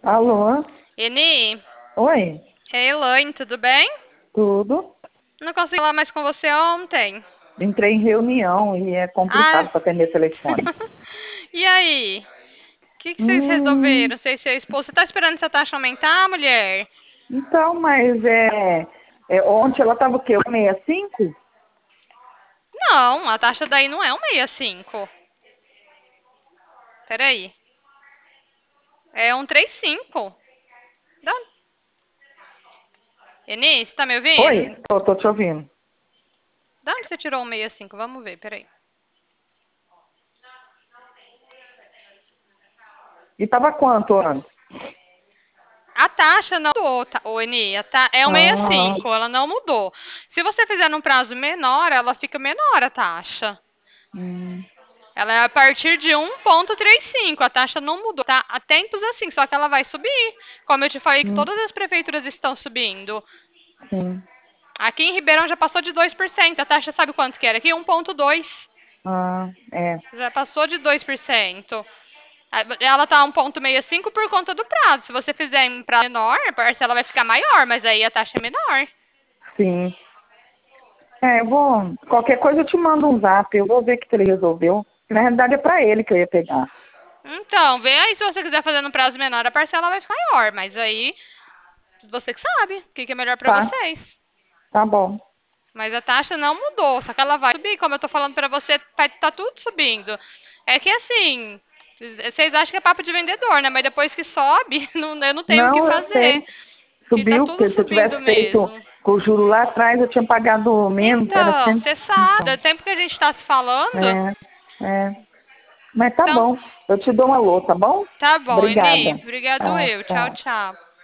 Alô? Eni, Oi? é Elaine, tudo bem? Tudo? Não consegui falar mais com você ontem. Entrei em reunião e é Ah, complicado para atender telefone. e aí? O que vocês Hum, resolveram? Você e seu esposo. Você tá esperando essa taxa aumentar, mulher? então, mas ontem ela estava o quê? 1,65? Não, a taxa daí não é 1,65. Peraí. É 1,35. Da... Eni, você tá me ouvindo? Oi? Tô te ouvindo. Da onde você tirou 1,65? Vamos ver, peraí. E tava quanto antes? A taxa não mudou, tá? Ô, Eni, é Ah, 1,65, ela não mudou. Se você fizer num prazo menor, ela fica menor a taxa. hum, Ela é a partir de 1,35. A taxa não mudou. Tá há tempos assim, só que ela vai subir. Como eu te falei que hum, todas as prefeituras estão subindo. sim. Aqui em Ribeirão já passou de 2%. A taxa sabe quanto que era aqui? 1,2. Ah, é. Já passou de 2%. Ela tá 1,65 por conta do prazo. Se você fizer em prazo menor, a parcela vai ficar maior, mas aí a taxa é menor. Sim. Eu vou. Qualquer coisa eu te mando um zap. Eu vou ver o que ele resolveu. Na realidade é para ele que eu ia pegar. Então, vê aí se você quiser fazer no prazo menor, a parcela vai ficar maior. Mas aí, você que sabe o que é melhor pra Tá? vocês. Tá bom. Mas a taxa não mudou, só que ela vai subir, como eu tô falando pra você, tá tudo subindo. É que assim, vocês acham que é papo de vendedor, né? Mas depois que sobe, eu não tenho o que Não, eu fazer. sei. Que tá Subiu, tudo porque se eu subindo tivesse feito mesmo. com o juro lá atrás, eu tinha pagado menos, era Então, 100. você sabe, Então, do tempo que a gente tá se falando. é, é. Mas tá Então, bom. Eu te dou um alô, tá bom? tá bom, Eni. Obrigada. Obrigado Ah, eu. Tchau, tchau. tchau.